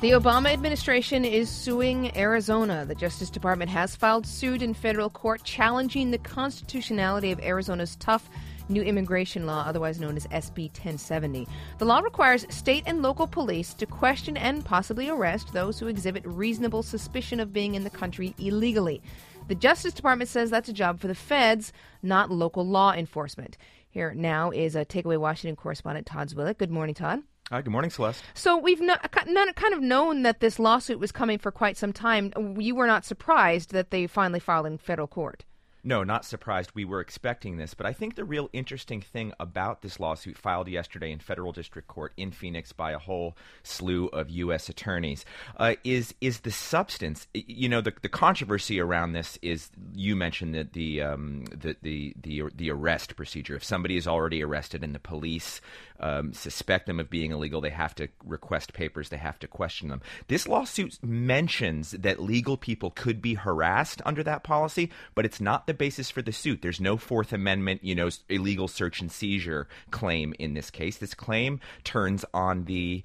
The Obama administration is suing Arizona. The Justice Department has filed suit in federal court challenging the constitutionality of Arizona's tough new immigration law, otherwise known as SB 1070. The law requires state and local police to question and possibly arrest those who exhibit reasonable suspicion of being in the country illegally. The Justice Department says that's a job for the feds, not local law enforcement. Here now is a Takeaway Washington correspondent Todd Zwillich. Good morning, Todd. Hi, good morning, Celeste. So we've kind of known that this lawsuit was coming for quite some time. You were not surprised that they finally filed in federal court. No, not surprised. We were expecting this. But I think the real interesting thing about this lawsuit filed yesterday in federal district court in Phoenix by a whole slew of U.S. attorneys is the substance. You know, the controversy around this is, you mentioned that the arrest procedure. If somebody is already arrested and the police suspect them of being illegal, they have to request papers. They have to question them. This lawsuit mentions that legal people could be harassed under that policy, but it's not the basis for the suit. There's no Fourth Amendment, illegal search and seizure claim in this case. This claim turns on the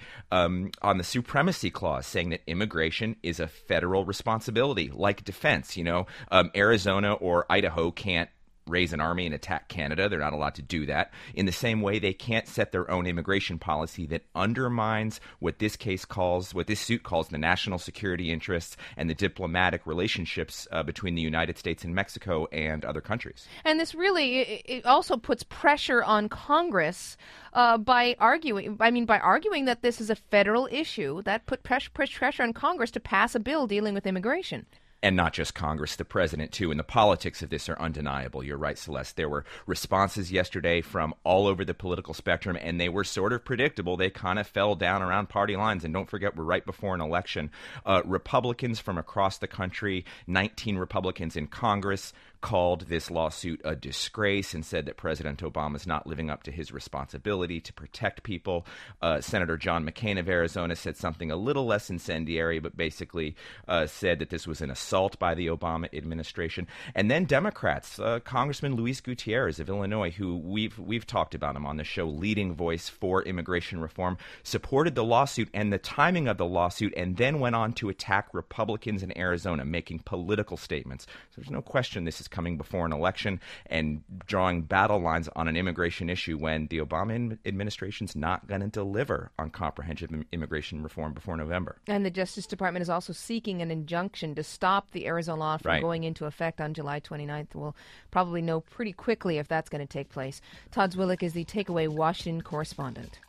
supremacy clause, saying that immigration is a federal responsibility, like defense. Arizona or Idaho can't raise an army and attack Canada. They're not allowed to do that. In the same way, they can't set their own immigration policy that undermines what this suit calls the national security interests and the diplomatic relationships between the United States and Mexico and other countries. And this really, it also puts pressure on Congress by arguing that this is a federal issue. That put pressure on Congress to pass a bill dealing with immigration. And not just Congress, the president, too. And the politics of this are undeniable. You're right, Celeste. There were responses yesterday from all over the political spectrum, and they were sort of predictable. They kind of fell down around party lines. And don't forget, we're right before an election. Republicans from across the country, 19 Republicans in Congress, called this lawsuit a disgrace and said that President Obama is not living up to his responsibility to protect people. Senator John McCain of Arizona said something a little less incendiary, but basically said that this was an assault by the Obama administration. And then Democrats, Congressman Luis Gutierrez of Illinois, who we've talked about him on the show, leading voice for immigration reform, supported the lawsuit and the timing of the lawsuit, and then went on to attack Republicans in Arizona, making political statements. So there's no question this is coming before an election and drawing battle lines on an immigration issue when the Obama administration's not going to deliver on comprehensive immigration reform before November. And the Justice Department is also seeking an injunction to stop the Arizona law from going into effect on July 29th. We'll probably know pretty quickly if that's going to take place. Todd Zwillich is the Takeaway Washington correspondent.